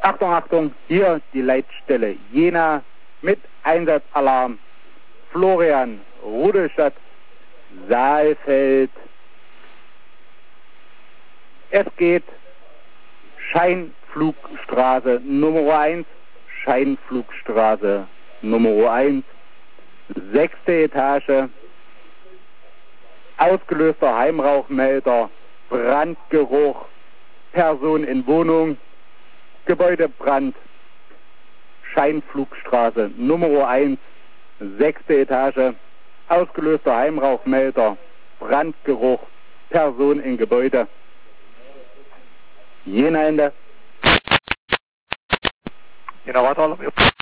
Achtung, Achtung, hier die Leitstelle Jena mit Einsatzalarm. Florian, Rudolstadt, Saalfeld. Es geht Scheinflugstraße Nummer 1, Scheinflugstraße Nummer 1, 6. Etage, ausgelöster Heimrauchmelder, Brandgeruch, Person in Wohnung, Gebäudebrand, Scheinflugstraße Nummer 1, 6. Etage, ausgelöster Heimrauchmelder, Brandgeruch, Person in Gebäude. Jena Ende. Jena weiter.